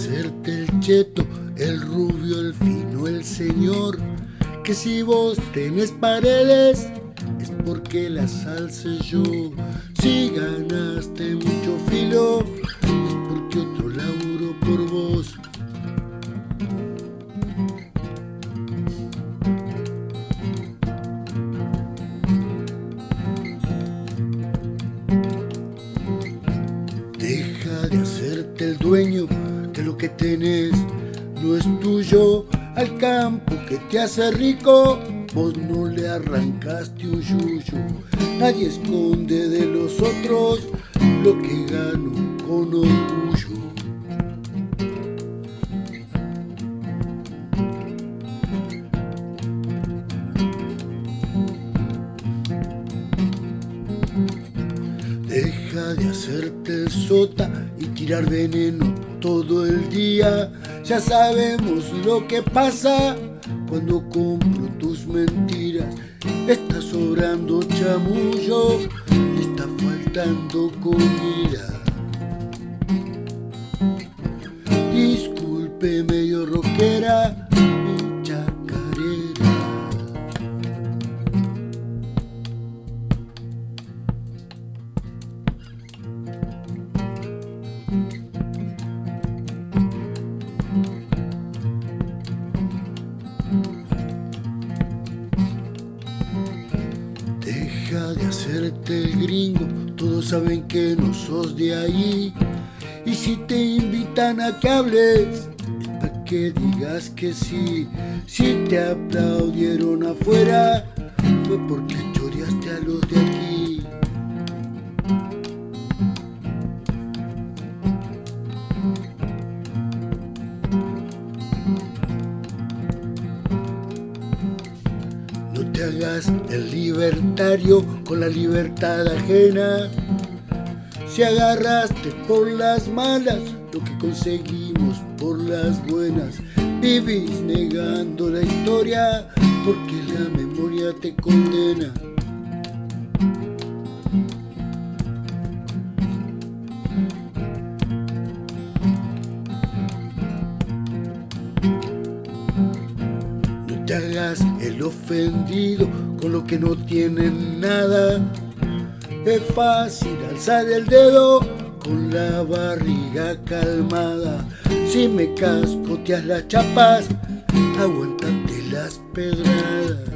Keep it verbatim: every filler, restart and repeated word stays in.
hacerte el cheto, el rubio, el fino, el señor. Que si vos tenés paredes es porque las alce yo. Si ganaste mucho filo es porque otro laburo por vos. Deja de hacerte el dueño, que lo que tenés no es tuyo. Al campo que te hace rico, vos no le arrancaste un yuyo. Nadie esconde de los otros lo que gano con orgullo. Deja de hacerte el sota y tirar veneno todo el día. Ya sabemos lo que pasa cuando compro tus mentiras. Está sobrando chamullo y está faltando comida. Disculpe, medio rockera, mi chacarera. Deja de hacerte el gringo, todos saben que no sos de ahí. Y si te invitan a que hables, es para que digas que sí. Si te aplaudieron afuera, fue porque choreaste a los de aquí. No te hagas el libertario con la libertad ajena. Si agarraste por las malas lo que conseguimos por las buenas, vivís negando la historia porque la memoria te condena. No te hagas el ofendido con lo que no tienen nada. Es fácil alzar el dedo con la barriga calmada. Si me cascoteas las chapas, aguántate las pedradas.